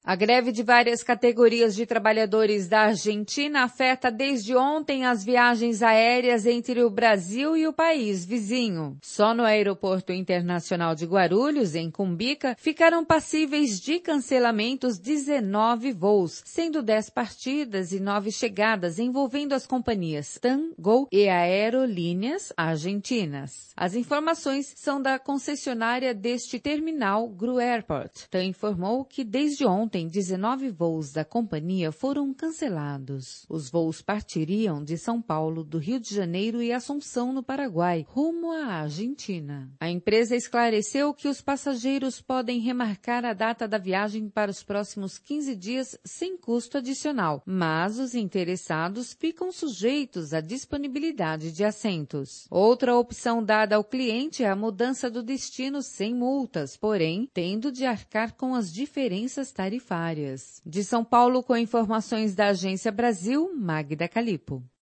A greve de várias categorias de trabalhadores da Argentina afeta desde ontem as viagens aéreas entre o Brasil e o país vizinho. Só no Aeroporto Internacional de Guarulhos, em Cumbica, ficaram passíveis de cancelamentos 19 voos, sendo 10 partidas e 9 chegadas, envolvendo as companhias TAM, Gol e Aerolíneas Argentinas. As informações são da concessionária deste terminal, Gru Airport. TAM informou que desde ontem 19 voos da companhia foram cancelados. Os voos partiriam de São Paulo, do Rio de Janeiro e Assunção, no Paraguai, rumo à Argentina. A empresa esclareceu que os passageiros podem remarcar a data da viagem para os próximos 15 dias sem custo adicional, mas os interessados ficam sujeitos à disponibilidade de assentos. Outra opção dada ao cliente é a mudança do destino sem multas, porém, tendo de arcar com as diferenças tarifárias. De São Paulo, com informações da Agência Brasil, Magda Calipo.